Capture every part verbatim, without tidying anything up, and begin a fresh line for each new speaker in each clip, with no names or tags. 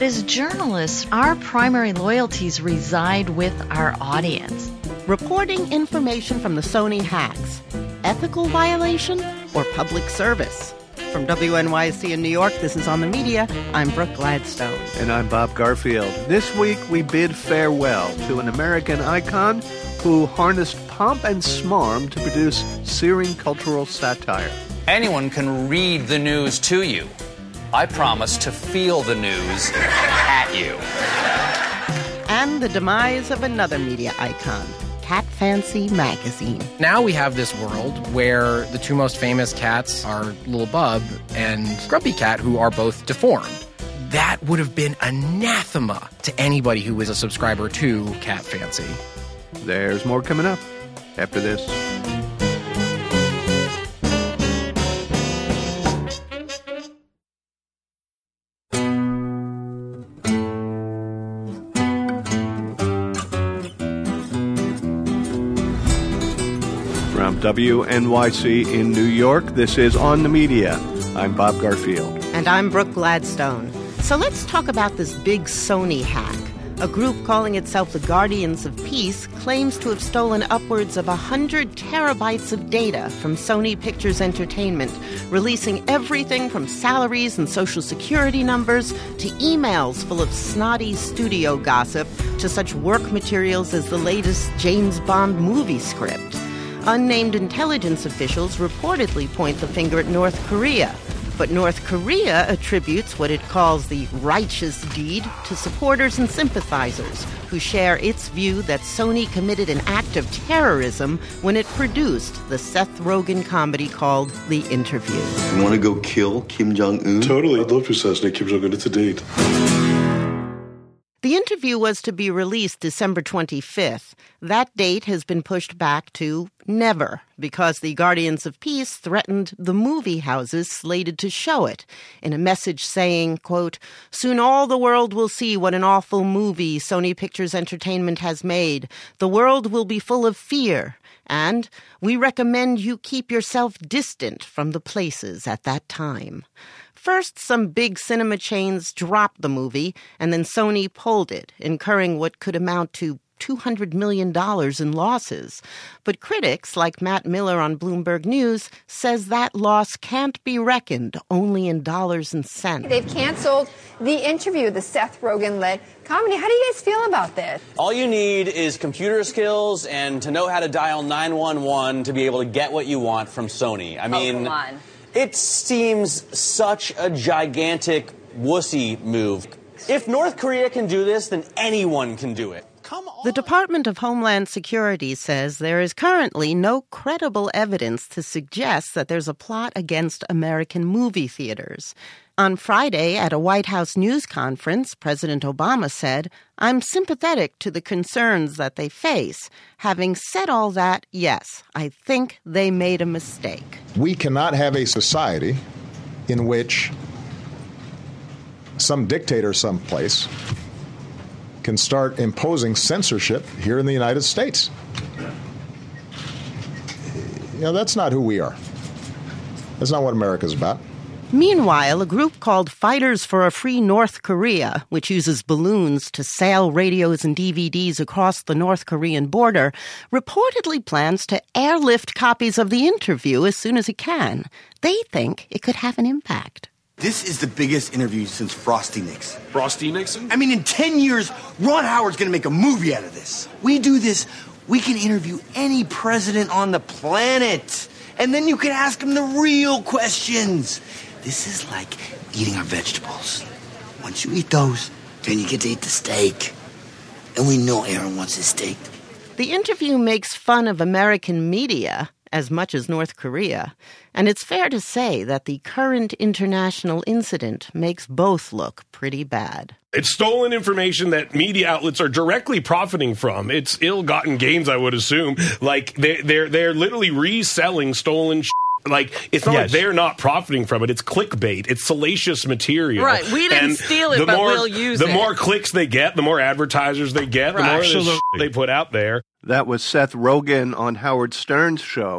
As journalists, our primary loyalties reside with our audience.
Reporting information from the Sony hacks. Ethical violation or public service? From W N Y C in New York, this is On the Media. I'm Brooke Gladstone.
And I'm Bob Garfield. This week, we bid farewell to an American icon who harnessed pomp and smarm to produce searing cultural satire.
Anyone can read the news to you. I promise to feel the news at you.
And the demise of another media icon, Cat Fancy Magazine.
Now we have this world where the two most famous cats are Little Bub and Grumpy Cat, who are both deformed. That would have been anathema to anybody who was a subscriber to Cat Fancy.
There's more coming up after this. From W N Y C in New York, this is On the Media. I'm Bob Garfield.
And I'm Brooke Gladstone. So let's talk about this big Sony hack. A group calling itself the Guardians of Peace claims to have stolen upwards of one hundred terabytes of data from Sony Pictures Entertainment, releasing everything from salaries and social security numbers to emails full of snotty studio gossip to such work materials as the latest James Bond movie script. Unnamed intelligence officials reportedly point the finger at North Korea. But North Korea attributes what it calls the righteous deed to supporters and sympathizers who share its view that Sony committed an act of terrorism when it produced the Seth Rogen comedy called The Interview.
You want to go kill Kim Jong-un?
Totally. I'd love to assassinate Kim Jong-un. It's a date.
The Interview was to be released December twenty-fifth. That date has been pushed back to never because the Guardians of Peace threatened the movie houses slated to show it in a message saying, quote, "Soon all the world will see what an awful movie Sony Pictures Entertainment has made. The world will be full of fear. And we recommend you keep yourself distant from the places at that time." First, some big cinema chains dropped the movie, and then Sony pulled it, incurring what could amount to two hundred million dollars in losses. But critics, like Matt Miller on Bloomberg News, says that loss can't be reckoned only in dollars and cents.
They've canceled The Interview, the Seth Rogen-led comedy. How do you guys feel about this?
All you need is computer skills and to know how to dial nine one one to be able to get what you want from Sony. I mean,
oh, come on.
It seems such a gigantic wussy move. If North Korea can do this, then anyone can do it. Come on.
The Department of Homeland Security says there is currently no credible evidence to suggest that there's a plot against American movie theaters. On Friday, at a White House news conference, President Obama said, "I'm sympathetic to the concerns that they face. Having said all that, yes, I think they made a mistake."
We cannot have a society in which some dictator someplace can start imposing censorship here in the United States. You know, that's not who we are. That's not what America's about.
Meanwhile, a group called Fighters for a Free North Korea, which uses balloons to sail radios and D V Ds across the North Korean border, reportedly plans to airlift copies of The Interview as soon as it can. They think it could have an impact.
This is the biggest interview since Frosty Nixon.
Frosty Nixon?
I mean, in ten years, Ron Howard's going to make a movie out of this. We do this, we can interview any president on the planet. And then you can ask him the real questions. This is like eating our vegetables. Once you eat those, then you get to eat the steak. And we know Aaron wants his steak.
The Interview makes fun of American media as much as North Korea. And it's fair to say that the current international incident makes both look pretty bad.
It's stolen information that media outlets are directly profiting from. It's ill-gotten gains, I would assume. Like, they're, they're, they're literally reselling stolen shit. Like, it's not yes. like they're not profiting from it. It's clickbait. It's salacious material.
Right. We didn't
and
steal it, but
more,
we'll use
the
it.
The more clicks they get, the more advertisers they get,
right.
the more
Absolutely.
shit they put out there.
That was Seth Rogen on Howard Stern's show.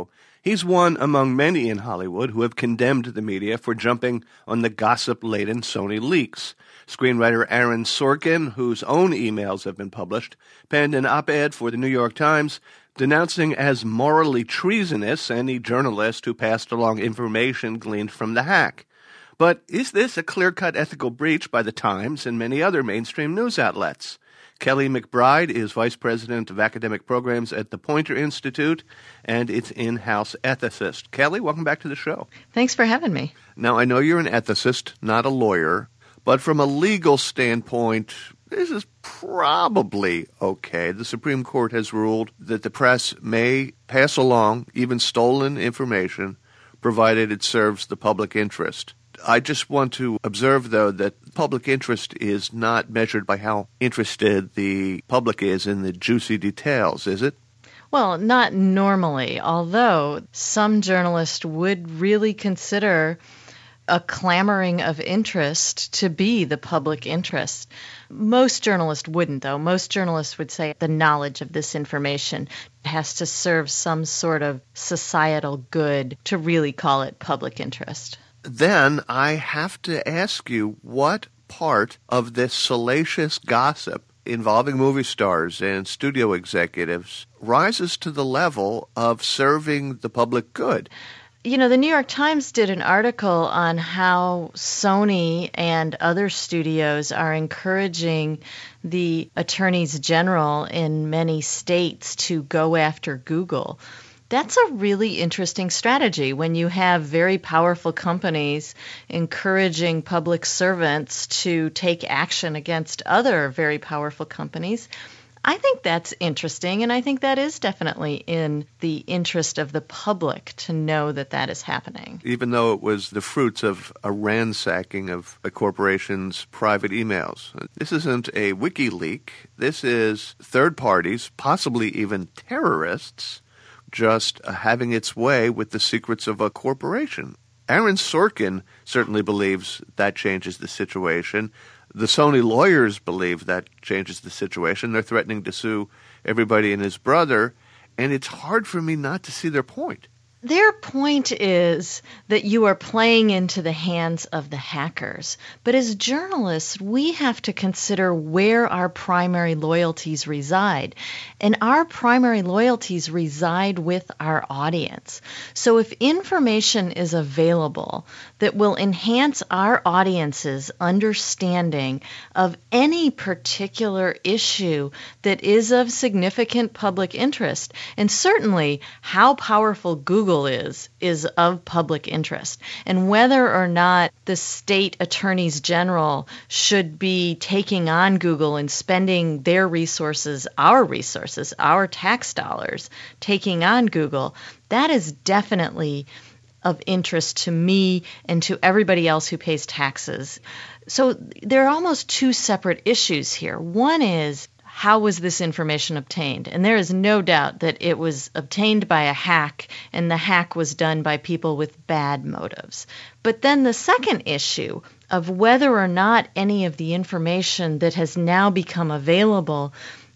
He's one among many in Hollywood who have condemned the media for jumping on the gossip-laden Sony leaks. Screenwriter Aaron Sorkin, whose own emails have been published, penned an op-ed for the New York Times denouncing as morally treasonous any journalist who passed along information gleaned from the hack. But is this a clear-cut ethical breach by the Times and many other mainstream news outlets? Kelly McBride is Vice President of Academic Programs at the Poynter Institute and its in-house ethicist. Kelly, welcome back to the show.
Thanks for having me.
Now, I know you're an ethicist, not a lawyer, but from a legal standpoint, this is probably okay. The Supreme Court has ruled that the press may pass along even stolen information, provided it serves the public interest. I just want to observe, though, that public interest is not measured by how interested the public is in the juicy details, is it?
Well, not normally, although some journalists would really consider a clamoring of interest to be the public interest. Most journalists wouldn't, though. Most journalists would say the knowledge of this information has to serve some sort of societal good to really call it public interest.
Then I have to ask you, what part of this salacious gossip involving movie stars and studio executives rises to the level of serving the public good?
You know, the New York Times did an article on how Sony and other studios are encouraging the attorneys general in many states to go after Google. That's a really interesting strategy when you have very powerful companies encouraging public servants to take action against other very powerful companies. I think that's interesting, and I think that is definitely in the interest of the public to know that that is happening.
Even though it was the fruits of a ransacking of a corporation's private emails. This isn't a WikiLeaks. This is third parties, possibly even terrorists, just uh, having its way with the secrets of a corporation. Aaron Sorkin certainly believes that changes the situation. The Sony lawyers believe that changes the situation. They're threatening to sue everybody and his brother, and it's hard for me not to see their point.
Their point is that you are playing into the hands of the hackers. But as journalists, we have to consider where our primary loyalties reside. And our primary loyalties reside with our audience. So if information is available that will enhance our audience's understanding of any particular issue that is of significant public interest, and certainly how powerful Google is, is of public interest. And whether or not the state attorneys general should be taking on Google and spending their resources, our resources, our tax dollars, taking on Google, that is definitely of interest to me and to everybody else who pays taxes. So there are almost two separate issues here. One is, how was this information obtained? And there is no doubt that it was obtained by a hack, and the hack was done by people with bad motives. But then the second issue of whether or not any of the information that has now become available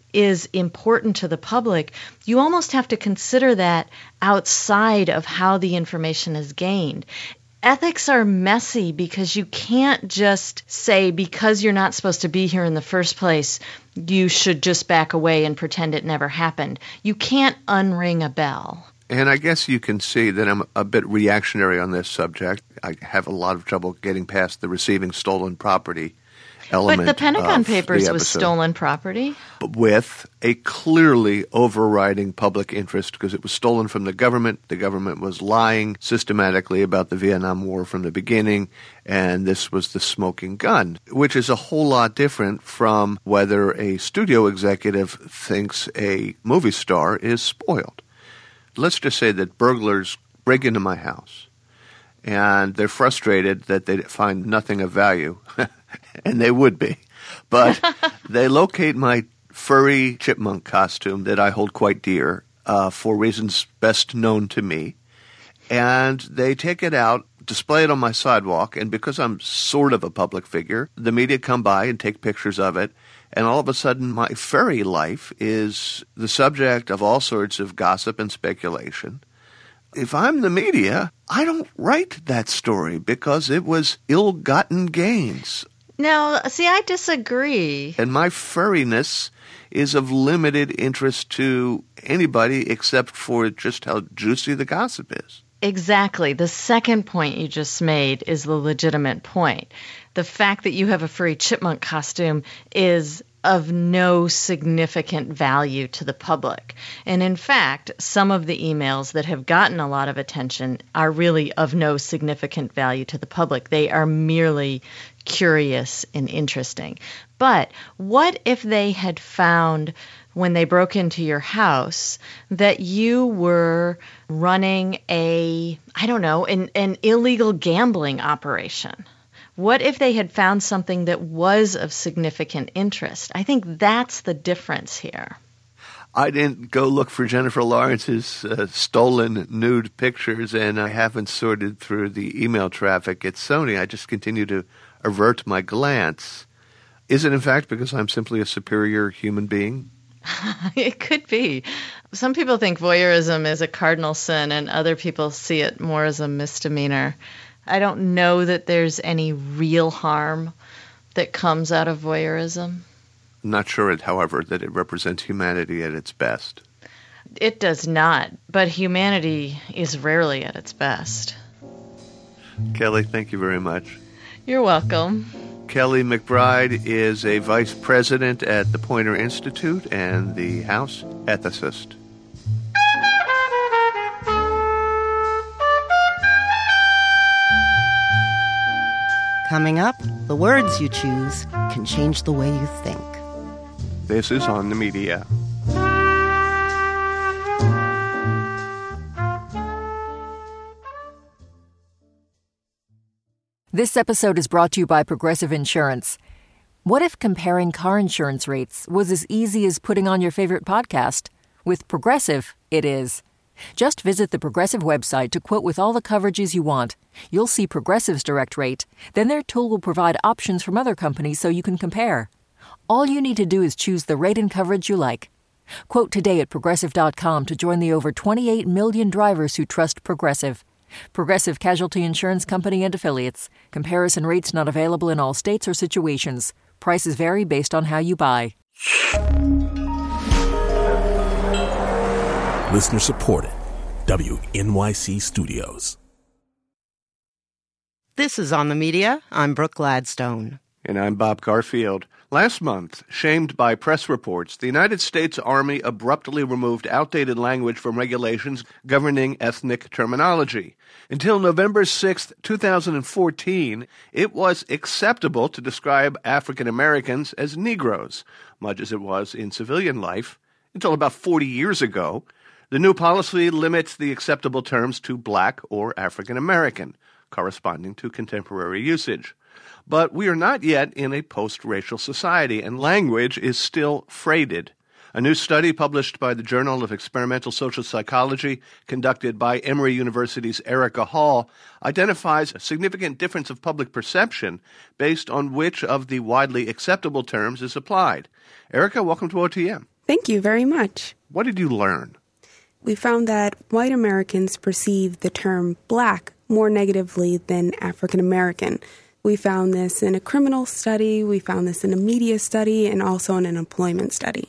is important to the public, you almost have to consider that outside of how the information is gained. Ethics are messy because you can't just say, because you're not supposed to be here in the first place, you should just back away and pretend it never happened. You can't unring a bell.
And I guess you can see that I'm a bit reactionary on this subject. I have a lot of trouble getting past the receiving stolen property element.
But the Pentagon
of
Papers
the
was
episode.
stolen property.
With a clearly overriding public interest, because it was stolen from the government. The government was lying systematically about the Vietnam War from the beginning, and this was the smoking gun, which is a whole lot different from whether a studio executive thinks a movie star is spoiled. Let's just say that burglars break into my house, and they're frustrated that they find nothing of value, and they would be. But they locate my furry chipmunk costume that I hold quite dear uh, for reasons best known to me, and they take it out, display it on my sidewalk, and because I'm sort of a public figure, the media come by and take pictures of it, and all of a sudden my furry life is the subject of all sorts of gossip and speculation. If I'm the media, I don't write that story because it was ill-gotten gains.
Now, see, I disagree.
And my furriness is of limited interest to anybody except for just how juicy the gossip is.
Exactly. The second point you just made is the legitimate point. The fact that you have a furry chipmunk costume is of no significant value to the public. And in fact, some of the emails that have gotten a lot of attention are really of no significant value to the public. They are merely curious and interesting. But what if they had found, when they broke into your house, that you were running a, I don't know, an, an illegal gambling operation? What if they had found something that was of significant interest? I think that's the difference here.
I didn't go look for Jennifer Lawrence's uh, stolen nude pictures, and I haven't sorted through the email traffic at Sony. I just continue to avert my glance. Is it, in fact, because I'm simply a superior human being?
It could be. Some people think voyeurism is a cardinal sin, and other people see it more as a misdemeanor. I don't know that there's any real harm that comes out of voyeurism.
I'm not sure, however, that it represents humanity at its best.
It does not, but humanity is rarely at its best.
Kelly, thank you very much.
You're welcome.
Kelly McBride is a vice president at the Poynter Institute and the House ethicist.
Coming up, the words you choose can change the way you think.
This is On the Media.
This episode is brought to you by Progressive Insurance. What if comparing car insurance rates was as easy as putting on your favorite podcast? With Progressive, it is. Just visit the Progressive website to quote with all the coverages you want. You'll see Progressive's direct rate. Then their tool will provide options from other companies so you can compare. All you need to do is choose the rate and coverage you like. Quote today at Progressive dot com to join the over twenty-eight million drivers who trust Progressive. Progressive Casualty Insurance Company and Affiliates. Comparison rates not available in all states or situations. Prices vary based on how you buy.
Listener supported. W N Y C Studios.
This is On the Media. I'm Brooke Gladstone.
And I'm Bob Garfield. Last month, shamed by press reports, the United States Army abruptly removed outdated language from regulations governing ethnic terminology. Until November sixth, two thousand fourteen, it was acceptable to describe African Americans as Negroes, much as it was in civilian life. Until about forty years ago, the new policy limits the acceptable terms to Black or African American, corresponding to contemporary usage. But we are not yet in a post-racial society, and language is still freighted. A new study published by the Journal of Experimental Social Psychology, conducted by Emory University's Erica Hall, identifies a significant difference of public perception based on which of the widely acceptable terms is applied. Erica, welcome to O T M.
Thank you very much.
What did you learn?
We found that white Americans perceive the term Black more negatively than African American. We found this in a criminal study, we found this in a media study, and also in an employment study.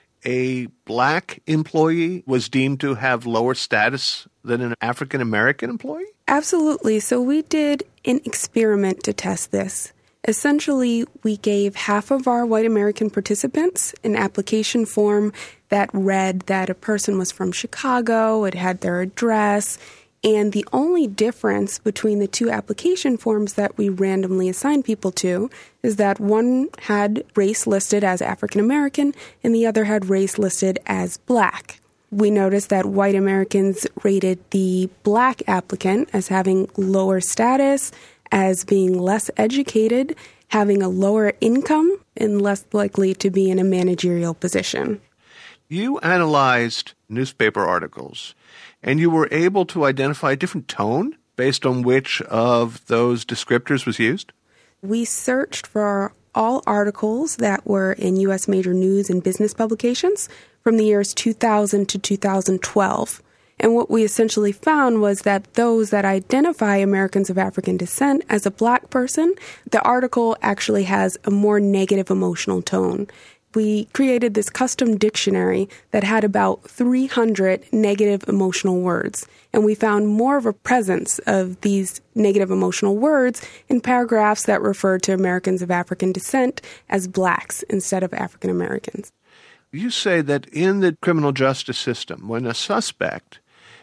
A Black employee was deemed to have lower status than an African American employee?
Absolutely. So we did an experiment to test this. Essentially, we gave half of our white American participants an application form that read that a person was from Chicago, it had their address, and the only difference between the two application forms that we randomly assigned people to is that one had race listed as African American and the other had race listed as Black. We noticed that white Americans rated the Black applicant as having lower status, as being less educated, having a lower income, and less likely to be in a managerial position.
You analyzed newspaper articles, and you were able to identify a different tone based on which of those descriptors was used?
We searched for all articles that were in U S major news and business publications from the years two thousand to two thousand twelve. And what we essentially found was that those that identify Americans of African descent as a black person, the article actually has a more negative emotional tone. We created this custom dictionary that had about three hundred negative emotional words. And we found more of a presence of these negative emotional words in paragraphs that referred to Americans of African descent as blacks instead of African Americans.
You say that in the criminal justice system, when a suspect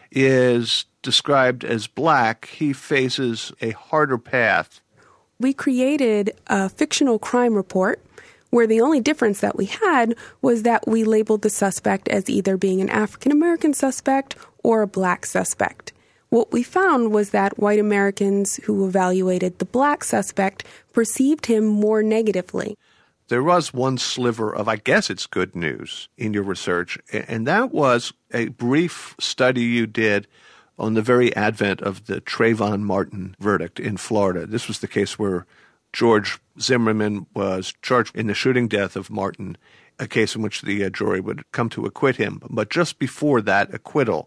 is described as black, he faces a harder path.
We created a fictional crime report where the only difference that we had was that we labeled the suspect as either being an African-American suspect or a black suspect. What we found was that white Americans who evaluated the black suspect perceived him more negatively.
There was one sliver of, I guess it's good news, in your research, and that was a brief study you did on the very advent of the Trayvon Martin verdict in Florida. This was the case where George Zimmerman was charged in the shooting death of Martin, a case in which the uh, jury would come to acquit him. But just before that acquittal,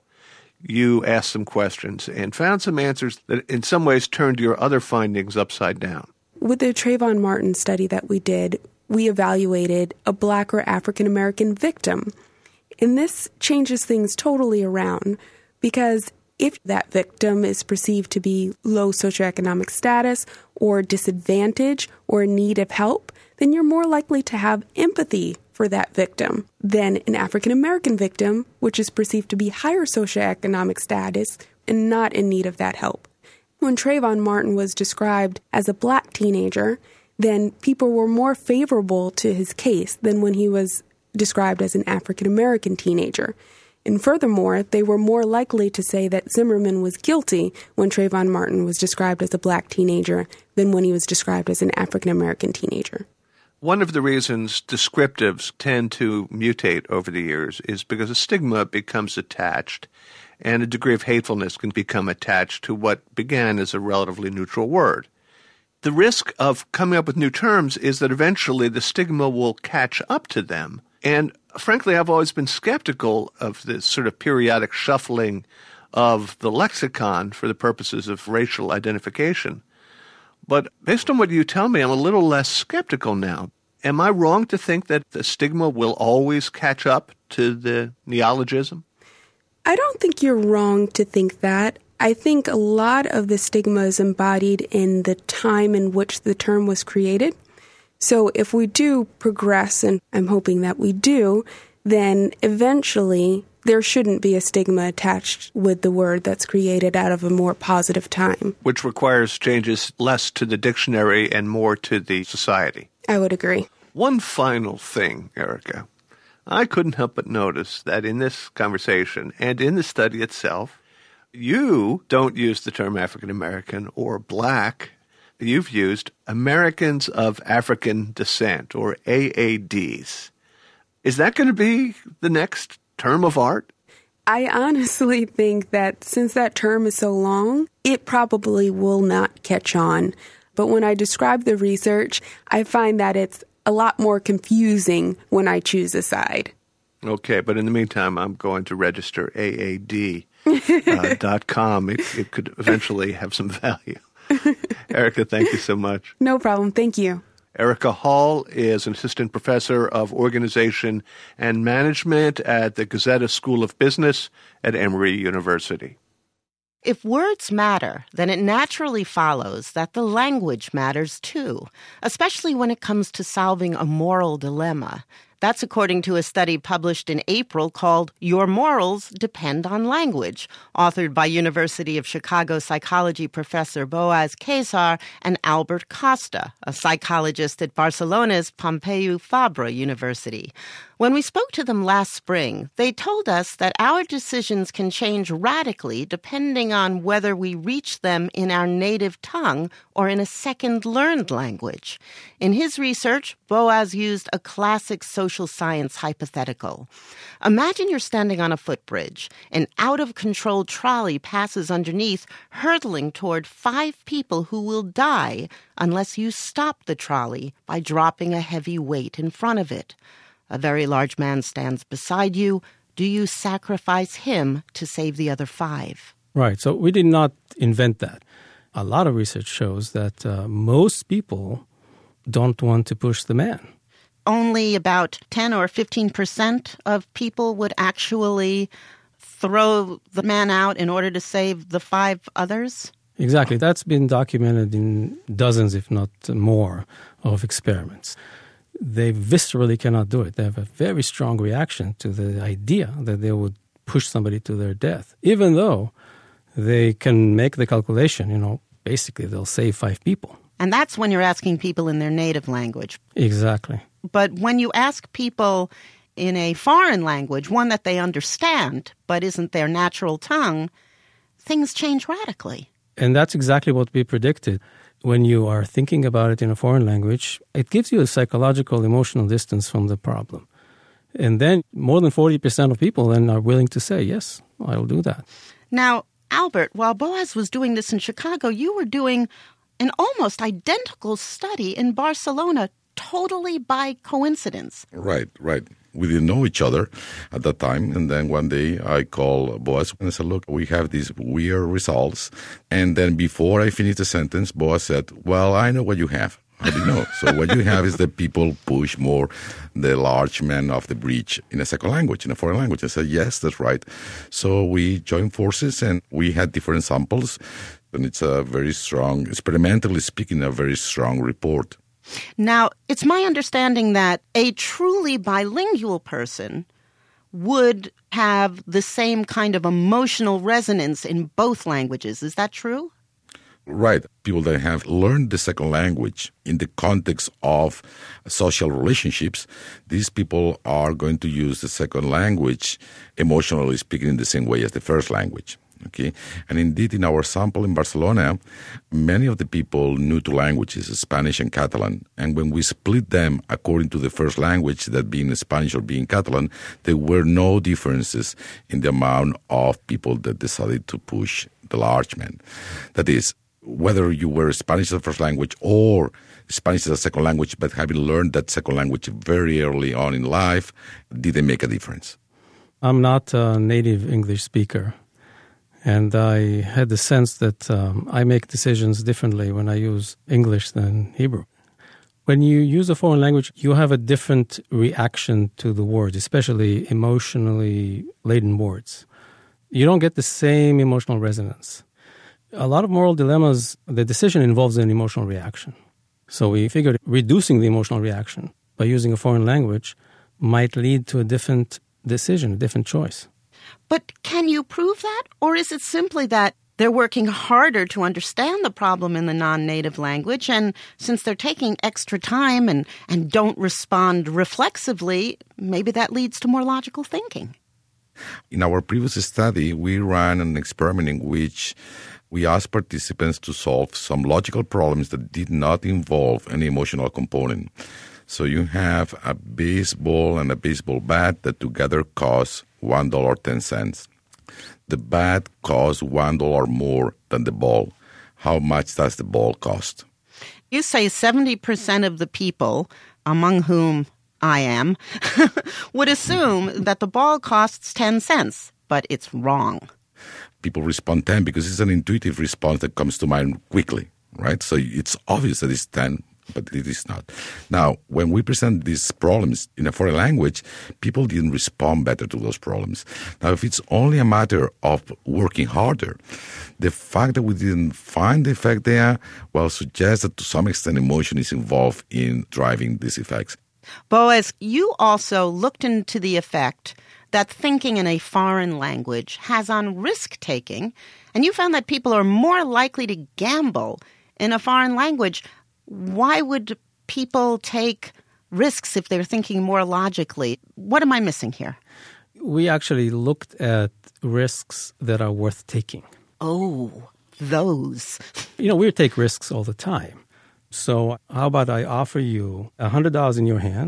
you asked some questions and found some answers that in some ways turned your other findings upside down.
With the Trayvon Martin study that we did, we evaluated a black or African American victim. And this changes things totally around because if that victim is perceived to be low socioeconomic status or disadvantaged or in need of help, then you're more likely to have empathy for that victim than an African American victim, which is perceived to be higher socioeconomic status and not in need of that help. When Trayvon Martin was described as a black teenager, then people were more favorable to his case than when he was described as an African American teenager. And furthermore, they were more likely to say that Zimmerman was guilty when Trayvon Martin was described as a black teenager than when he was described as an African American teenager.
One of the reasons descriptives tend to mutate over the years is because a stigma becomes attached and a degree of hatefulness can become attached to what began as a relatively neutral word. The risk of coming up with new terms is that eventually the stigma will catch up to them. And frankly, I've always been skeptical of this sort of periodic shuffling of the lexicon for the purposes of racial identification. But based on what you tell me, I'm a little less skeptical now. Am I wrong to think that the stigma will always catch up to the neologism?
I don't think you're wrong to think that. I think a lot of the stigma is embodied in the time in which the term was created. So if we do progress, and I'm hoping that we do, then eventually there shouldn't be a stigma attached with the word that's created out of a more positive time.
Which requires changes less to the dictionary and more to the society.
I would agree.
One final thing, Erica. I couldn't help but notice that in this conversation and in the study itself, you don't use the term African American or black. You've used Americans of African Descent, or A A Ds. Is that going to be the next term of art?
I honestly think that since that term is so long, it probably will not catch on. But when I describe the research, I find that it's a lot more confusing when I choose a side.
Okay, but in the meantime, I'm going to register A A D dot com. It, it could eventually have some value. Erica, thank you so much.
No problem. Thank you.
Erica Hall is an assistant professor of organization and management at the Gazetta School of Business at Emory University.
If words matter, then it naturally follows that the language matters too, especially when it comes to solving a moral dilemma. That's according to a study published in April called Your Morals Depend on Language, authored by University of Chicago psychology professor Boaz Kesar and Albert Costa, a psychologist at Barcelona's Pompeu Fabra University. When we spoke to them last spring, they told us that our decisions can change radically depending on whether we reach them in our native tongue or in a second learned language. In his research, Boaz used a classic social science hypothetical. Imagine you're standing on a footbridge. An out-of-control trolley passes underneath, hurtling toward five people who will die unless you stop the trolley by dropping a heavy weight in front of it. A very large man stands beside you, do you sacrifice him to save the other five?
Right. So we did not invent that. A lot of research shows that uh, most people don't want to push the man.
Only about ten or fifteen percent of people would actually throw the man out in order to save the five others?
Exactly. That's been documented in dozens, if not more, of experiments. They viscerally cannot do it. They have a very strong reaction to the idea that they would push somebody to their death, even though they can make the calculation, you know, basically they'll save five people.
And that's when you're asking people in their native language.
Exactly.
But when you ask people in a foreign language, one that they understand but isn't their natural tongue, things change radically.
And that's exactly what we predicted. When you are thinking about it in a foreign language, it gives you a psychological, emotional distance from the problem. And then more than forty percent of people then are willing to say, yes, I will do that.
Now, Albert, while Boaz was doing this in Chicago, you were doing an almost identical study in Barcelona, totally by coincidence.
Right, right. We didn't know each other at that time. And then one day I called Boaz and I said, look, we have these weird results. And then before I finished the sentence, Boaz said, well, I know what you have. How do you know? So what you have is that people push more the large men off the bridge in a second language, in a foreign language. I said, yes, that's right. So we joined forces and we had different samples. And it's a very strong, experimentally speaking, a very strong report.
Now, it's my understanding that a truly bilingual person would have the same kind of emotional resonance in both languages. Is that true?
Right. People that have learned the second language in the context of social relationships, these people are going to use the second language, emotionally speaking, in the same way as the first language. Okay, and indeed, in our sample in Barcelona, many of the people knew two languages, Spanish and Catalan. And when we split them according to the first language, that being Spanish or being Catalan, there were no differences in the amount of people that decided to push the large men. That is, whether you were Spanish as a first language or Spanish as a second language, but having learned that second language very early on in life, didn't make a difference.
I'm not a native English speaker. And I had the sense that um, I make decisions differently when I use English than Hebrew. When you use a foreign language, you have a different reaction to the words, especially emotionally laden words. You don't get the same emotional resonance. A lot of moral dilemmas, the decision involves an emotional reaction. So we figured reducing the emotional reaction by using a foreign language might lead to a different decision, a different choice.
But can you prove that? Or is it simply that they're working harder to understand the problem in the non-native language, and since they're taking extra time and, and don't respond reflexively, maybe that leads to more logical thinking?
In our previous study, we ran an experiment in which we asked participants to solve some logical problems that did not involve any emotional component. So you have a baseball and a baseball bat that together cost one dollar and ten cents. The bat costs one dollar more than the ball. How much does the ball cost?
You say seventy percent of the people, among whom I am, would assume that the ball costs ten cents, but it's wrong.
People respond ten because it's an intuitive response that comes to mind quickly, right? So it's obvious that it's ten, but it is not. Now, when we present these problems in a foreign language, people didn't respond better to those problems. Now, if it's only a matter of working harder, the fact that we didn't find the effect there, well, suggests that to some extent emotion is involved in driving these effects.
Boaz, you also looked into the effect that thinking in a foreign language has on risk-taking, and you found that people are more likely to gamble in a foreign language. Why would people take risks if they're thinking more logically? What am I missing here?
We actually looked at risks that are worth taking.
Oh, those.
You know, we take risks all the time. So how about I offer you one hundred dollars in your hand,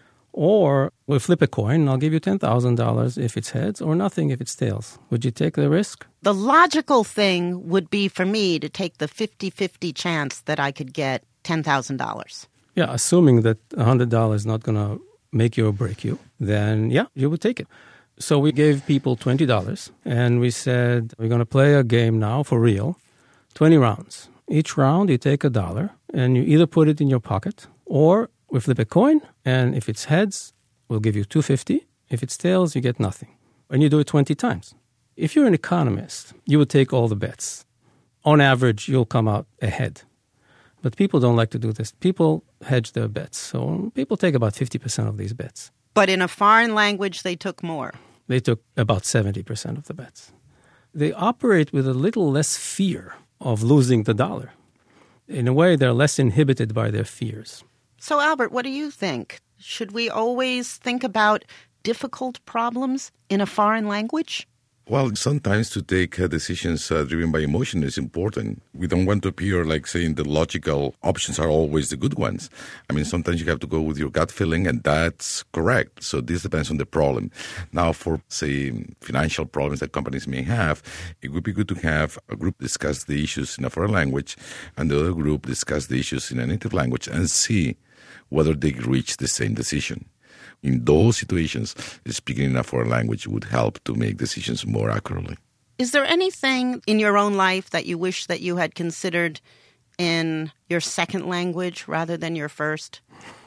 or we'll flip a coin and I'll give you ten thousand dollars if it's heads or nothing if it's tails. Would you take the risk?
The logical thing would be for me to take the fifty-fifty chance that I could get ten thousand dollars.
Yeah, assuming that one hundred dollars is not going to make you or break you, then yeah, you would take it. So we gave people twenty dollars, and we said, we're going to play a game now for real, twenty rounds. Each round, you take a dollar, and you either put it in your pocket, or we flip a coin, and if it's heads, we'll give you two hundred fifty dollars. If it's tails, you get nothing. And you do it twenty times. If you're an economist, you would take all the bets. On average, you'll come out ahead. But people don't like to do this. People hedge their bets. So people take about fifty percent of these bets.
But in a foreign language, they took more.
They took about seventy percent of the bets. They operate with a little less fear of losing the dollar. In a way, they're less inhibited by their fears.
So, Albert, what do you think? Should we always think about difficult problems in a foreign language?
Well, sometimes to take uh, decisions uh, driven by emotion is important. We don't want to appear like saying the logical options are always the good ones. I mean, sometimes you have to go with your gut feeling, and that's correct. So this depends on the problem. Now, for, say, financial problems that companies may have, it would be good to have a group discuss the issues in a foreign language and the other group discuss the issues in a native language and see whether they reach the same decision. In those situations, speaking in a foreign language would help to make decisions more accurately.
Is there anything in your own life that you wish that you had considered in your second language rather than your first?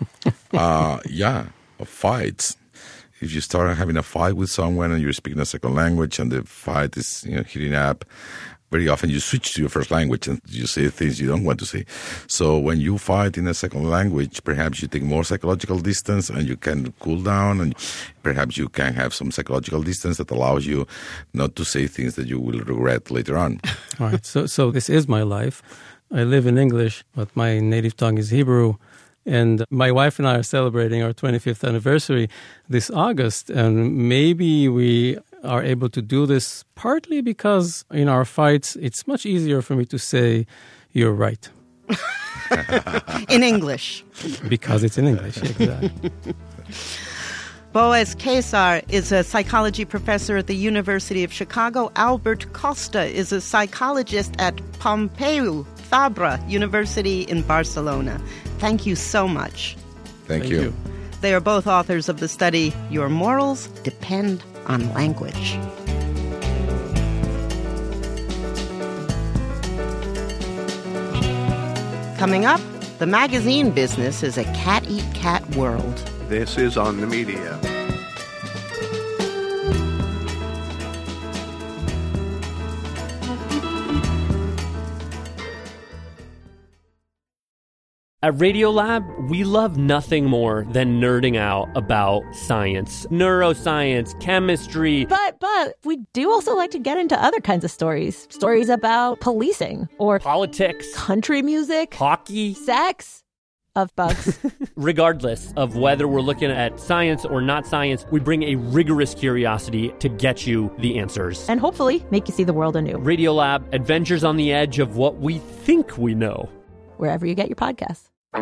uh, yeah, fights. If you start having a fight with someone and you're speaking a second language and the fight is, you know, heating up, very often you switch to your first language and you say things you don't want to say. So when you fight in a second language, perhaps you take more psychological distance and you can cool down, and perhaps you can have some psychological distance that allows you not to say things that you will regret later on.
All right. So, so this is my life. I live in English, but my native tongue is Hebrew. And my wife and I are celebrating our twenty-fifth anniversary this August. And maybe we are able to do this partly because in our fights, it's much easier for me to say, you're right.
In English.
Because it's in English, exactly.
Boaz Kesar is a psychology professor at the University of Chicago. Albert Costa is a psychologist at Pompeu Fabra University in Barcelona. Thank you so much.
Thank,
Thank
you.
you.
They are both authors of the study, Your Morals Depend on Language. Coming up, the magazine business is a cat-eat-cat world.
This is On the Media.
At Radiolab, we love nothing more than nerding out about science, neuroscience, chemistry.
But, but, we do also like to get into other kinds of stories. Stories about policing or
politics,
country music,
hockey,
sex, of bugs.
Regardless of whether we're looking at science or not science, we bring a rigorous curiosity to get you the answers.
And hopefully make you see the world anew.
Radiolab, adventures on the edge of what we think we know.
Wherever you get your podcasts.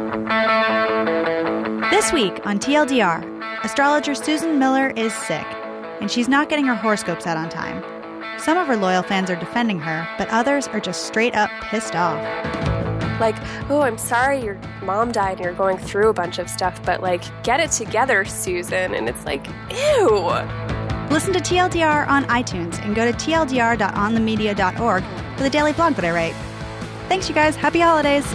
This week on T L D R, astrologer Susan Miller is sick, and she's not getting her horoscopes out on time. Some of her loyal fans are defending her, but others are just straight up pissed off.
Like, oh, I'm sorry your mom died and you're going through a bunch of stuff, but like, get it together, Susan. And it's like, ew.
Listen to T L D R on iTunes and go to T L D R dot on the media dot org for the daily blog that I write. Thanks, you guys. Happy holidays.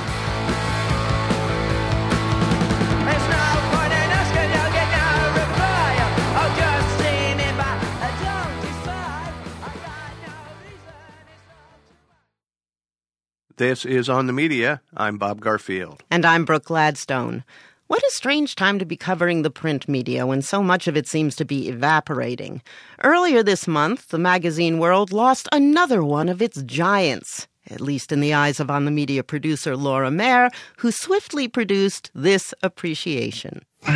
This is On the Media. I'm Bob Garfield.
And I'm Brooke Gladstone. What a strange time to be covering the print media when so much of it seems to be evaporating. Earlier this month, the magazine world lost another one of its giants, at least in the eyes of On the Media producer Laura Mayer, who swiftly produced this appreciation.
Do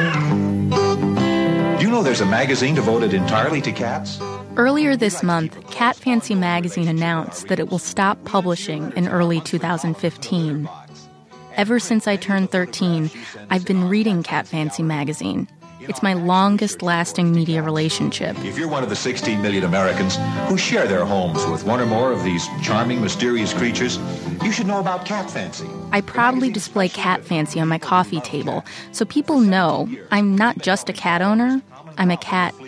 you know there's a magazine devoted entirely to cats?
Earlier this month, Cat Fancy magazine announced that it will stop publishing in early two thousand fifteen. Ever since I turned thirteen, I've been reading Cat Fancy magazine. It's my longest-lasting media relationship.
If you're one of the sixteen million Americans who share their homes with one or more of these charming, mysterious creatures, you should know about Cat Fancy.
I proudly display Cat Fancy on my coffee table, so people know I'm not just a cat owner, I'm a cat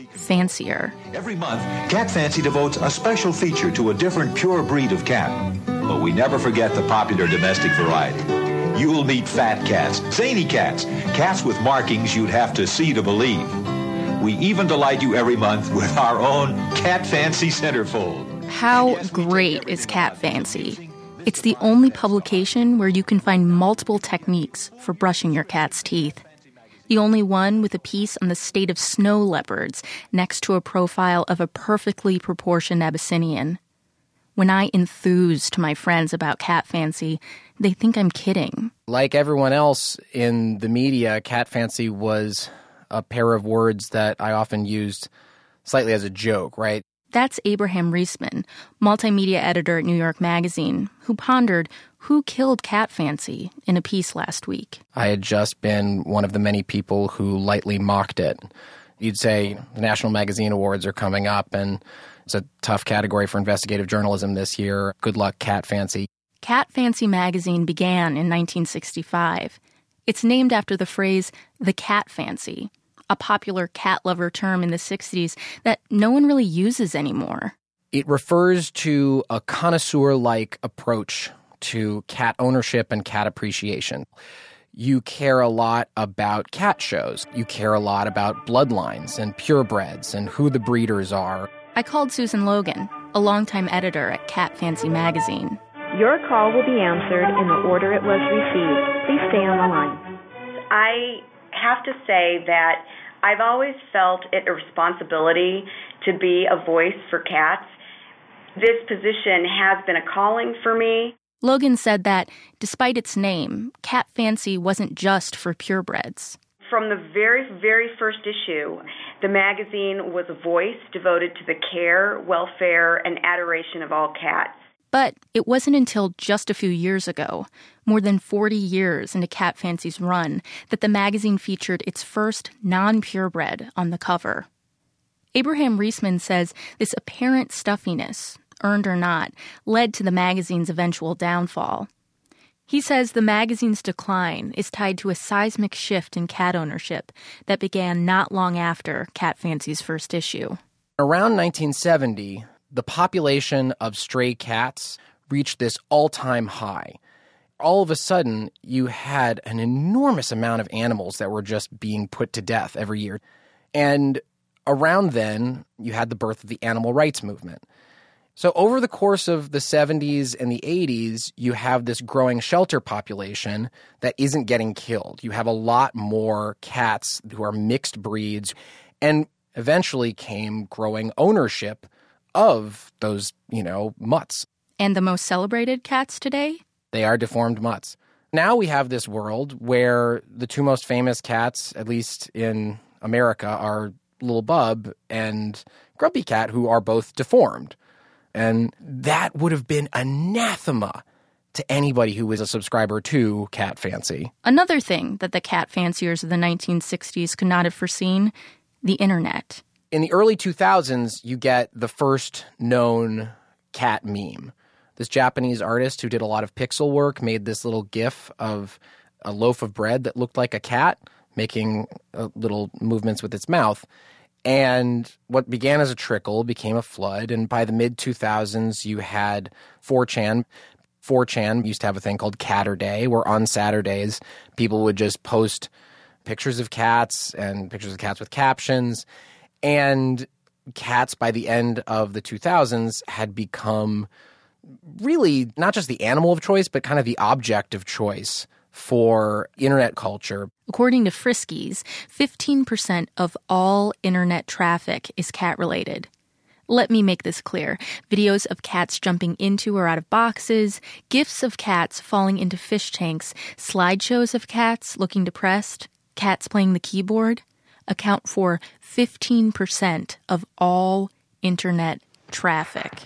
fancier.
Every month, Cat Fancy devotes a special feature to a different pure breed of cat. But we never forget the popular domestic variety. You'll meet fat cats, zany cats, cats with markings you'd have to see to believe. We even delight you every month with our own Cat Fancy Centerfold.
How great is Cat Fancy? It's the only publication where you can find multiple techniques for brushing your cat's teeth. The only one with a piece on the state of snow leopards next to a profile of a perfectly proportioned Abyssinian. When I enthuse to my friends about Cat Fancy, they think I'm kidding.
Like everyone else in the media, Cat Fancy was a pair of words that I often used slightly as a joke, right?
That's Abraham Reisman, multimedia editor at New York Magazine, who pondered who killed Cat Fancy in a piece last week.
I had just been one of the many people who lightly mocked it. You'd say the National Magazine Awards are coming up, and it's a tough category for investigative journalism this year. Good luck, Cat Fancy.
Cat Fancy magazine began in nineteen sixty-five. It's named after the phrase, the cat fancy, a popular cat lover term in the sixties that no one really uses anymore.
It refers to a connoisseur-like approach to cat ownership and cat appreciation. You care a lot about cat shows. You care a lot about bloodlines and purebreds and who the breeders are.
I called Susan Logan, a longtime editor at Cat Fancy magazine.
Your call will be answered in the order it was received. Please stay on the line.
I have to say that I've always felt it a responsibility to be a voice for cats. This position has been a calling for me.
Logan said that, despite its name, Cat Fancy wasn't just for purebreds.
From the very, very first issue, the magazine was a voice devoted to the care, welfare, and adoration of all cats.
But it wasn't until just a few years ago, more than forty years into Cat Fancy's run, that the magazine featured its first non-purebred on the cover. Abraham Reisman says this apparent stuffiness, earned or not, led to the magazine's eventual downfall. He says the magazine's decline is tied to a seismic shift in cat ownership that began not long after Cat Fancy's first issue.
Around nineteen seventy, the population of stray cats reached this all-time high. All of a sudden, you had an enormous amount of animals that were just being put to death every year. And around then, you had the birth of the animal rights movement. So over the course of the seventies and the eighties, you have this growing shelter population that isn't getting killed. You have a lot more cats who are mixed breeds, and eventually came growing ownership of those, you know, mutts.
And the most celebrated cats today?
They are deformed mutts. Now we have this world where the two most famous cats, at least in America, are Little Bub and Grumpy Cat, who are both deformed. And that would have been anathema to anybody who was a subscriber to Cat Fancy.
Another thing that the cat fanciers of the nineteen sixties could not have foreseen, the internet.
In the early two thousands, you get the first known cat meme. This Japanese artist who did a lot of pixel work made this little GIF of a loaf of bread that looked like a cat making uh, little movements with its mouth. And what began as a trickle became a flood. And by the mid two thousands, you had four chan. four chan used to have a thing called Catterday, where on Saturdays, people would just post pictures of cats and pictures of cats with captions. And cats, by the end of the two thousands, had become really not just the animal of choice, but kind of the object of choice for internet culture.
According to Friskies, fifteen percent of all internet traffic is cat-related. Let me make this clear. Videos of cats jumping into or out of boxes, GIFs of cats falling into fish tanks, slideshows of cats looking depressed, cats playing the keyboard, account for fifteen percent of all internet traffic.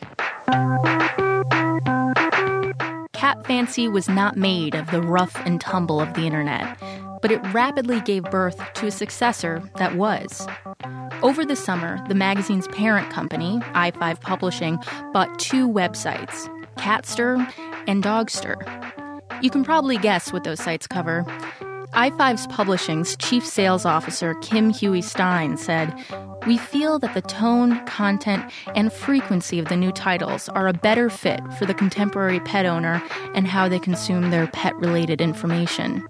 Cat Fancy was not made of the rough and tumble of the internet, but it rapidly gave birth to a successor that was. Over the summer, the magazine's parent company, i five Publishing, bought two websites, Catster and Dogster. You can probably guess what those sites cover. i five's Publishing's chief sales officer, Kim Huey Stein, said, we feel that the tone, content, and frequency of the new titles are a better fit for the contemporary pet owner and how they consume their pet-related information.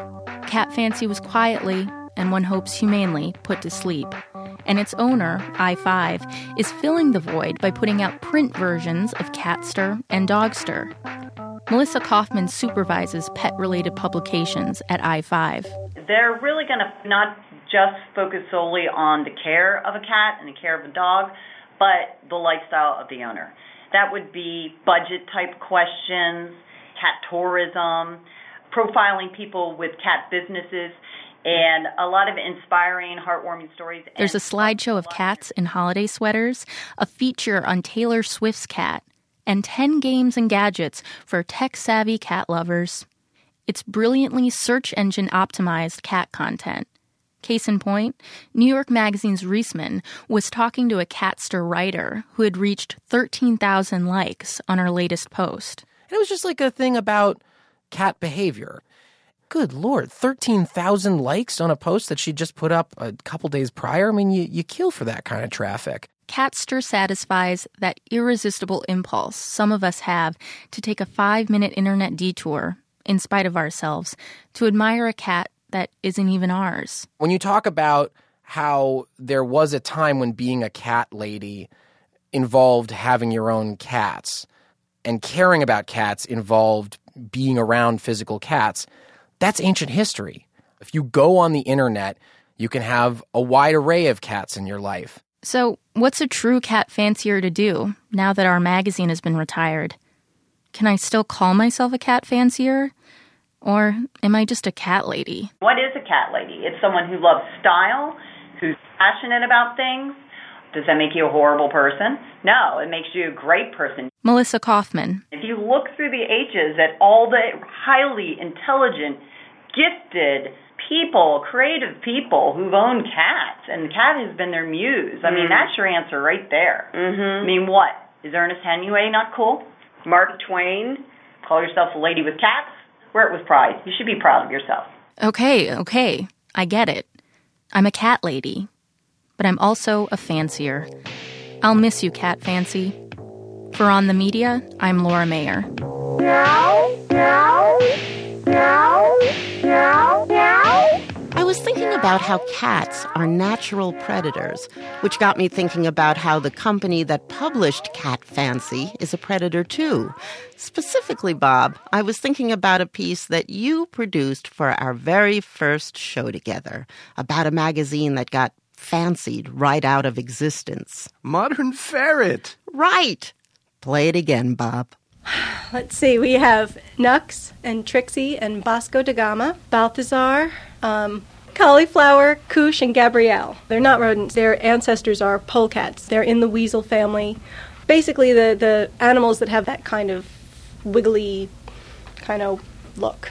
Cat Fancy was quietly, and one hopes humanely, put to sleep. And its owner, i five, is filling the void by putting out print versions of Catster and Dogster. Melissa Kaufman supervises pet-related publications at i five.
They're really going to not just focus solely on the care of a cat and the care of a dog, but the lifestyle of the owner. That would be budget-type questions, cat tourism, profiling people with cat businesses, and a lot of inspiring, heartwarming stories.
There's a slideshow of cats in holiday sweaters, a feature on Taylor Swift's cat, and ten games and gadgets for tech-savvy cat lovers. It's brilliantly search engine optimized cat content. Case in point, New York Magazine's Reisman was talking to a Catster writer who had reached thirteen thousand likes on her latest post.
And it was just like a thing about cat behavior. Good Lord, thirteen thousand likes on a post that she just put up a couple days prior? I mean, you, you kill for that kind of traffic.
Catster satisfies that irresistible impulse some of us have to take a five-minute internet detour, in spite of ourselves, to admire a cat that isn't even ours.
When you talk about how there was a time when being a cat lady involved having your own cats and caring about cats involved being around physical cats, that's ancient history. If you go on the internet, you can have a wide array of cats in your life.
So what's a true cat fancier to do now that our magazine has been retired? Can I still call myself a cat fancier? Or am I just a cat lady?
What is a cat lady? It's someone who loves style, who's passionate about things. Does that make you a horrible person? No, it makes you a great person.
Melissa Kaufman.
If you look through the ages at all the highly intelligent, gifted people, creative people who've owned cats, and the cat has been their muse, I mean, mm. that's your answer right there. Mm-hmm. I mean, what? Is Ernest Hemingway not cool? Mark Twain? Call yourself a lady with cats? Wear it with pride. You should be proud of yourself.
Okay, okay. I get it. I'm a cat lady. But I'm also a fancier. I'll miss you, Cat Fancy. For On the Media, I'm Laura Mayer.
Meow, meow, meow, meow, meow. I was thinking about how cats are natural predators, which got me thinking about how the company that published Cat Fancy is a predator too. Specifically, Bob, I was thinking about a piece that you produced for our very first show together, about a magazine that got fancied right out of existence.
Modern Ferret.
Right. Play it again, Bob.
Let's see, we have Nux and Trixie and Bosco da Gama, Balthazar, um, Cauliflower, Koosh, and Gabrielle. They're not rodents. Their ancestors are polecats. They're in the weasel family. Basically, the, the animals that have that kind of wiggly kind of look.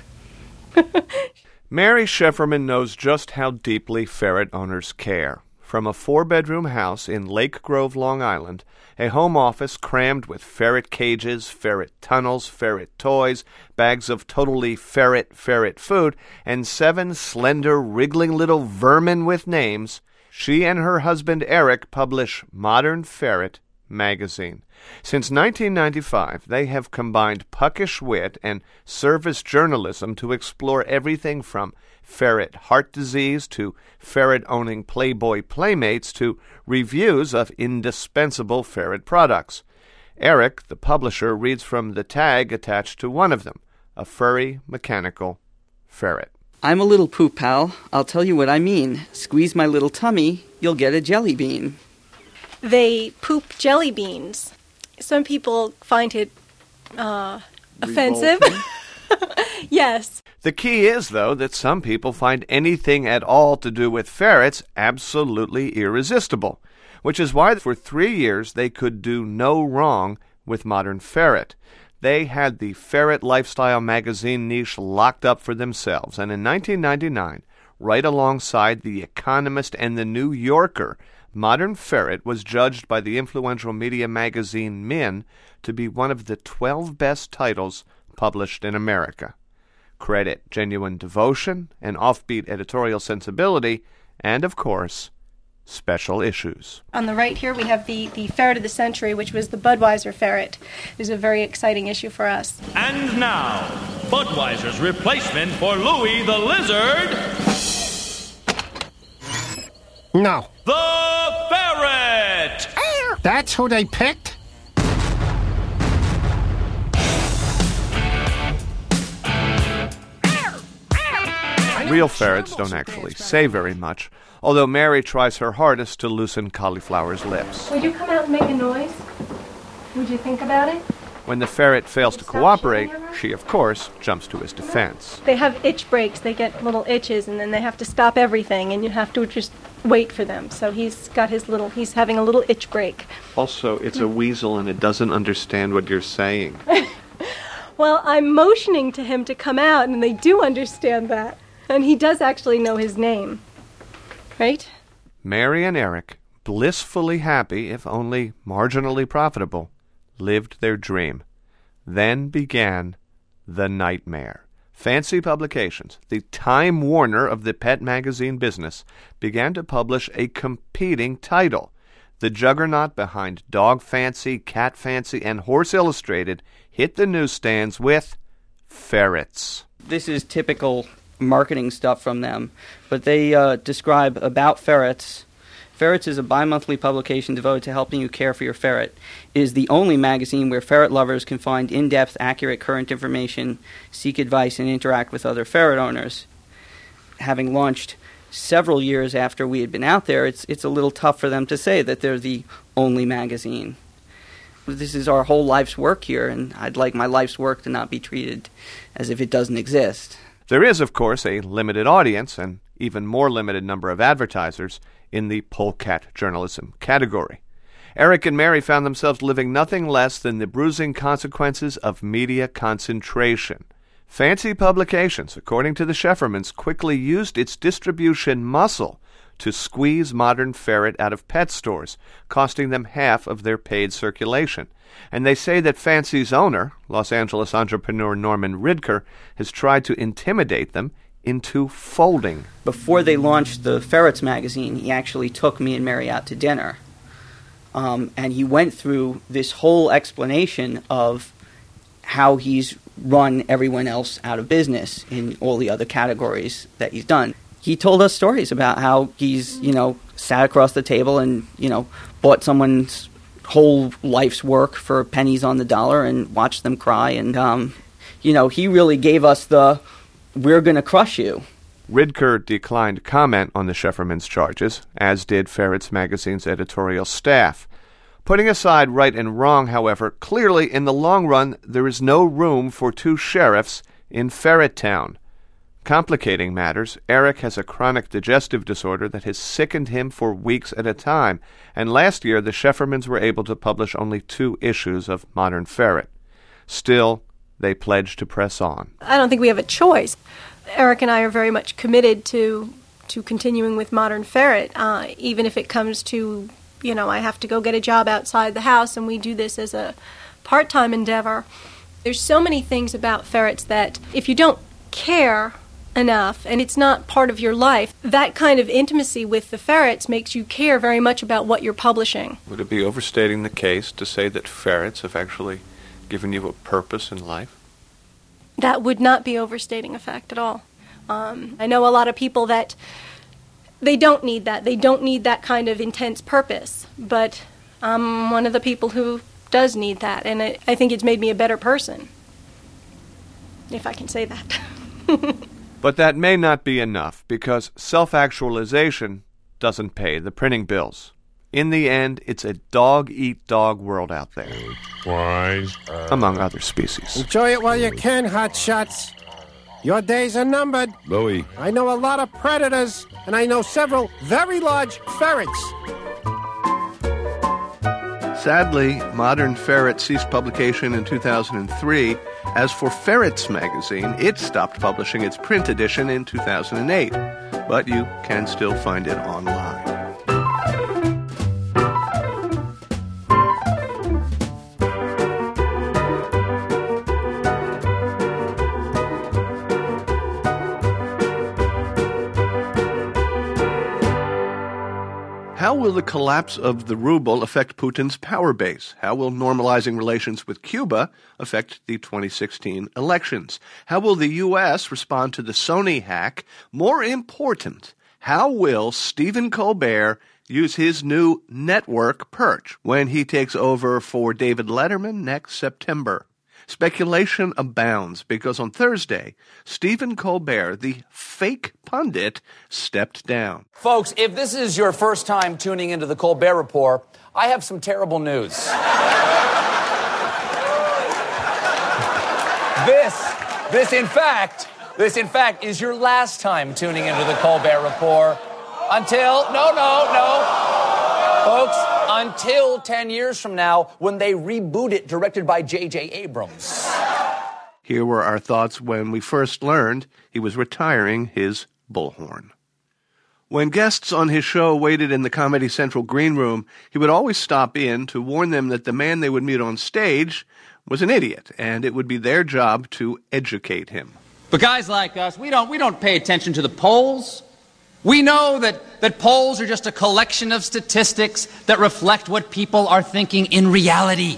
Mary Schefferman knows just how deeply ferret owners care. From a four-bedroom house in Lake Grove, Long Island, a home office crammed with ferret cages, ferret tunnels, ferret toys, bags of totally ferret ferret food, and seven slender, wriggling little vermin with names, she and her husband Eric publish Modern Ferret magazine. Since nineteen ninety-five, they have combined puckish wit and service journalism to explore everything from ferret heart disease to ferret-owning Playboy playmates to reviews of indispensable ferret products. Eric, the publisher, reads from the tag attached to one of them, a furry, mechanical ferret.
I'm a little poop pal. I'll tell you what I mean. Squeeze my little tummy, you'll get a jelly bean.
They poop jelly beans. Some people find it uh, offensive. Yes.
The key is, though, that some people find anything at all to do with ferrets absolutely irresistible, which is why for three years they could do no wrong with Modern Ferret. They had the ferret lifestyle magazine niche locked up for themselves, and in nineteen ninety-nine, right alongside The Economist and The New Yorker, Modern Ferret was judged by the influential media magazine Min to be one of the twelve best titles published in America. Credit genuine devotion and offbeat editorial sensibility, and, of course, special issues.
On the right here, we have the, the Ferret of the Century, which was the Budweiser ferret. It was a very exciting issue for us.
And now, Budweiser's replacement for Louis the Lizard.
No.
The Ferret!
That's who they picked?
Real ferrets don't actually say very much, although Mary tries her hardest to loosen Cauliflower's lips.
Would you come out and make a noise? Would you think about it?
When the ferret fails to cooperate, she, of course, jumps to his defense.
They have itch breaks. They get little itches, and then they have to stop everything, and you have to just wait for them. So he's got his little, he's having a little itch break.
Also, it's a weasel, and it doesn't understand what you're saying.
Well, I'm motioning to him to come out, and they do understand that. And he does actually know his name. Right?
Mary and Eric, blissfully happy, if only marginally profitable, lived their dream. Then began the nightmare. Fancy Publications, the Time Warner of the pet magazine business, began to publish a competing title. The juggernaut behind Dog Fancy, Cat Fancy, and Horse Illustrated hit the newsstands with ferrets.
This is typical marketing stuff from them, but they uh, describe About Ferrets. Ferrets is a bi-monthly publication devoted to helping you care for your ferret. It is the only magazine where ferret lovers can find in-depth, accurate, current information, seek advice, and interact with other ferret owners. Having launched several years after we had been out there, it's it's a little tough for them to say that they're the only magazine. This is our whole life's work here, and I'd like my life's work to not be treated as if it doesn't exist.
There is, of course, a limited audience and even more limited number of advertisers in the polecat journalism category. Eric and Mary found themselves living nothing less than the bruising consequences of media concentration. Fancy Publications, according to the Sheffermans, quickly used its distribution muscle to squeeze Modern Ferret out of pet stores, costing them half of their paid circulation. And they say that Fancy's owner, Los Angeles entrepreneur Norman Ridker, has tried to intimidate them into folding.
Before they launched the Ferrets magazine, he actually took me and Mary out to dinner. Um, and he went through this whole explanation of how he's run everyone else out of business in all the other categories that he's done. He told us stories about how he's, you know, sat across the table and, you know, bought someone's whole life's work for pennies on the dollar and watched them cry. And, um, you know, he really gave us the, we're going to crush you.
Ridker declined comment on the Sheffermans' charges, as did Ferrets magazine's editorial staff. Putting aside right and wrong, however, clearly in the long run there is no room for two sheriffs in Ferret Town. Complicating matters, Eric has a chronic digestive disorder that has sickened him for weeks at a time, and last year the Sheffermans were able to publish only two issues of Modern Ferret. Still, they pledged to press on.
I don't think we have a choice. Eric and I are very much committed to to continuing with Modern Ferret, uh, even if it comes to, you know, I have to go get a job outside the house, and we do this as a part-time endeavor. There's so many things about ferrets that if you don't care enough and it's not part of your life, that kind of intimacy with the ferrets makes you care very much about what you're publishing.
Would it be overstating the case to say that ferrets have actually given you a purpose in life?
That would not be overstating a fact at all. Um, I know a lot of people that they don't need that. They don't need that kind of intense purpose. But I'm one of the people who does need that, and it, I think it's made me a better person, if I can say that.
But that may not be enough, because self-actualization doesn't pay the printing bills. In the end, it's a dog-eat-dog world out there.
Wise.
Among other species.
Enjoy it while you can, hotshots. Your days are numbered.
Louis.
I know a lot of predators, and I know several very large ferrets.
Sadly, Modern Ferret ceased publication in two thousand three. As for Ferrets magazine, it stopped publishing its print edition in two thousand eight. But you can still find it online. How will the collapse of the ruble affect Putin's power base? How will normalizing relations with Cuba affect the twenty sixteen elections? How will the U S respond to the Sony hack? More important, how will Stephen Colbert use his new network perch when he takes over for David Letterman next September? Speculation abounds because on Thursday, Stephen Colbert, the fake pundit, stepped down.
Folks, if this is your first time tuning into the Colbert Report, I have some terrible news. this, this in fact, this in fact is your last time tuning into the Colbert Report until, no, no, no, folks, until ten years from now when they reboot it, directed by J J Abrams.
Here were our thoughts when we first learned he was retiring his bullhorn. When guests on his show waited in the Comedy Central green room, he would always stop in to warn them that the man they would meet on stage was an idiot, and it would be their job to educate him.
But guys like us, we don't we don't pay attention to the polls. We know that, that polls are just a collection of statistics that reflect what people are thinking in reality.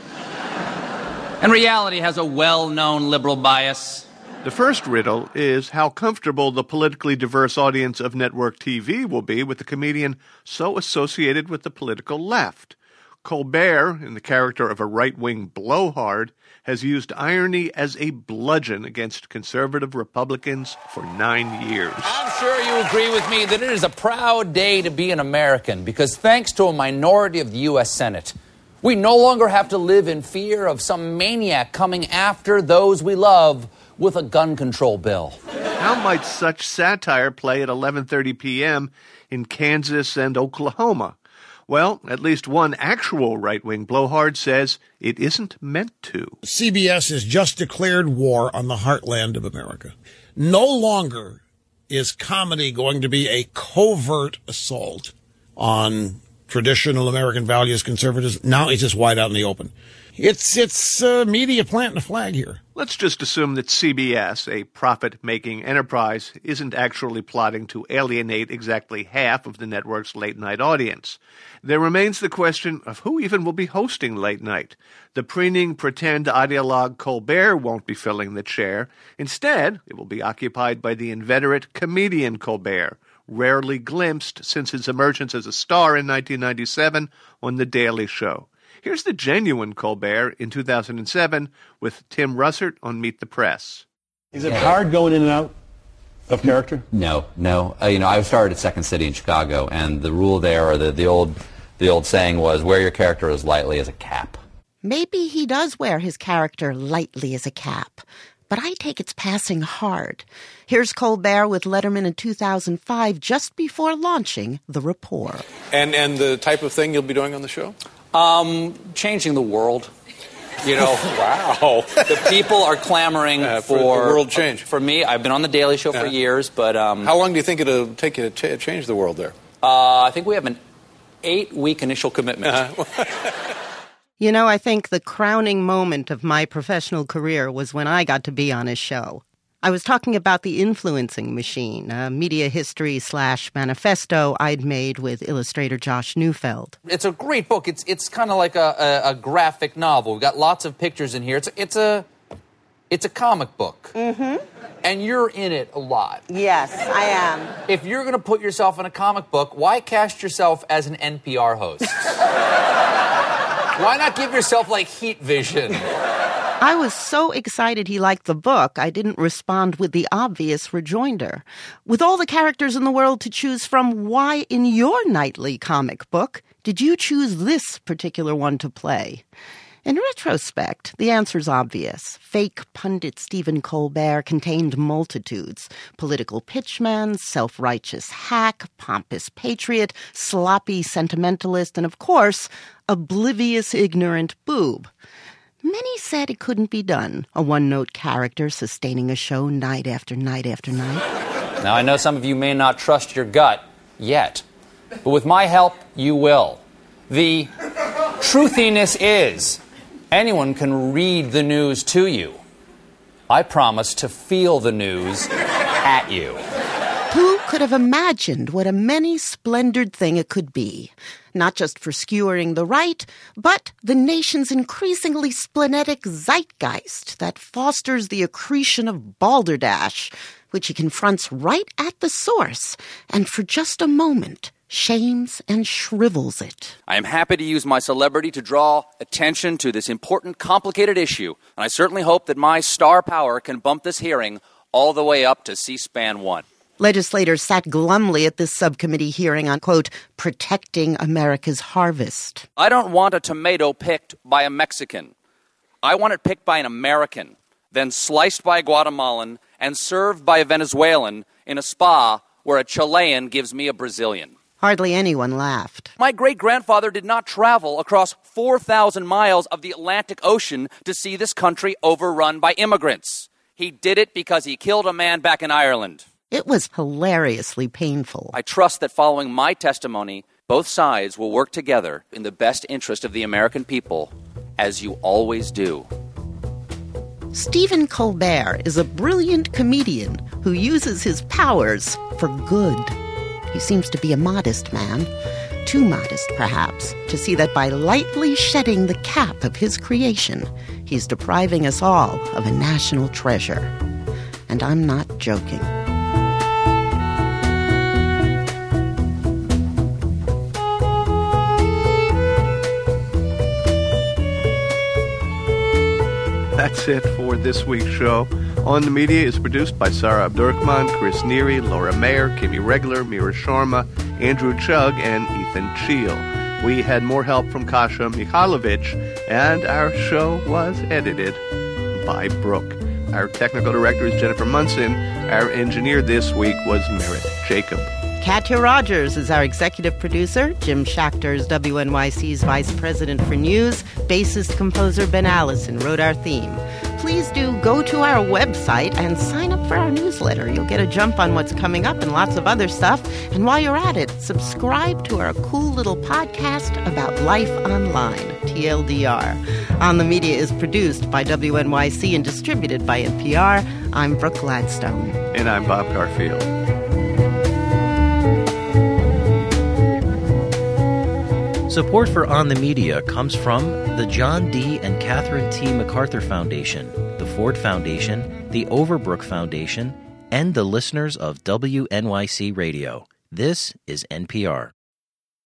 And reality has a well-known liberal bias.
The first riddle is how comfortable the politically diverse audience of network T V will be with a comedian so associated with the political left. Colbert, in the character of a right-wing blowhard, has used irony as a bludgeon against conservative Republicans for nine years.
I'm sure you agree with me that it is a proud day to be an American because thanks to a minority of the U S Senate, we no longer have to live in fear of some maniac coming after those we love with a gun control bill.
How might such satire play at eleven thirty p.m. in Kansas and Oklahoma? Well, at least one actual right-wing blowhard says it isn't meant to.
C B S has just declared war on the heartland of America. No longer is comedy going to be a covert assault on traditional American values, conservatives. Now it's just wide out in the open. It's it's uh, media planting a flag here.
Let's just assume that C B S, a profit-making enterprise, isn't actually plotting to alienate exactly half of the network's late-night audience. There remains the question of who even will be hosting late night. The preening pretend ideologue Colbert won't be filling the chair. Instead, it will be occupied by the inveterate comedian Colbert, rarely glimpsed since his emergence as a star in nineteen ninety-seven on The Daily Show. Here's the genuine Colbert in two thousand seven with Tim Russert on Meet the Press.
Is it hard going in and out of character?
No, no. Uh, you know, I started at Second City in Chicago, and the rule there, or the, the old the old saying was, wear your character as lightly as a cap.
Maybe he does wear his character lightly as a cap, but I take it's passing hard. Here's Colbert with Letterman in two thousand five, just before launching The Rapport.
And and the type of thing you'll be doing on the show?
Um, changing the world. You know,
wow.
The people are clamoring
uh, for,
for
the world change.
For me, I've been on The Daily Show for
yeah.
years, but um,
how long do you think it'll take you to ch- change the world there?
Uh, I think we have an eight-week initial commitment.
Uh-huh.
You know, I think the crowning moment of my professional career was when I got to be on his show. I was talking about The Influencing Machine, a media history slash manifesto I'd made with illustrator Josh Neufeld.
It's a great book. It's it's kind of like a, a, a graphic novel. We've got lots of pictures in here. It's a, it's a it's a comic book.
Mm-hmm.
And you're in it a lot.
Yes, I am.
If you're going to put yourself in a comic book, why cast yourself as an N P R host? Why not give yourself, like, heat vision?
I was so excited he liked the book, I didn't respond with the obvious rejoinder. With all the characters in the world to choose from, why in your nightly comic book did you choose this particular one to play? In retrospect, the answer's obvious. Fake pundit Stephen Colbert contained multitudes. Political pitchman, self-righteous hack, pompous patriot, sloppy sentimentalist, and of course, oblivious ignorant boob. Many said it couldn't be done, a one-note character sustaining a show night after night after night.
Now, I know some of you may not trust your gut yet, but with my help, you will. The truthiness is, anyone can read the news to you. I promise to feel the news at you.
Who could have imagined what a many-splendored thing it could be, not just for skewering the right, but the nation's increasingly splenetic zeitgeist that fosters the accretion of balderdash, which he confronts right at the source, and for just a moment shames and shrivels it.
I am happy to use my celebrity to draw attention to this important, complicated issue, and I certainly hope that my star power can bump this hearing all the way up to C-SPAN one.
Legislators sat glumly at this subcommittee hearing on, quote, protecting America's harvest.
I don't want a tomato picked by a Mexican. I want it picked by an American, then sliced by a Guatemalan, and served by a Venezuelan in a spa where a Chilean gives me a Brazilian.
Hardly anyone laughed.
My great-grandfather did not travel across four thousand miles of the Atlantic Ocean to see this country overrun by immigrants. He did it because he killed a man back in Ireland.
It was hilariously painful.
I trust that following my testimony, both sides will work together in the best interest of the American people, as you always do.
Stephen Colbert is a brilliant comedian who uses his powers for good. He seems to be a modest man, too modest perhaps, to see that by lightly shedding the cap of his creation, he's depriving us all of a national treasure. And I'm not joking.
That's it for this week's show. On the Media is produced by Sarah Abdurrahman, Chris Neary, Laura Mayer, Kimmy Regler, Mira Sharma, Andrew Chugg, and Ethan Cheel. We had more help from Kasha Mikhailovich, and our show was edited by Brooke. Our technical director is Jennifer Munson. Our engineer this week was Merritt Jacob.
Katya Rogers is our executive producer. Jim Schachter is W N Y C's vice president for news. Bassist composer Ben Allison wrote our theme. Please do go to our website and sign up for our newsletter. You'll get a jump on what's coming up and lots of other stuff. And while you're at it, subscribe to our cool little podcast about life online, T L D R. On the Media is produced by W N Y C and distributed by N P R. I'm Brooke Gladstone.
And I'm Bob Garfield.
Support for On the Media comes from the John D. and Catherine T. MacArthur Foundation, the Ford Foundation, the Overbrook Foundation, and the listeners of W N Y C Radio. This is N P R.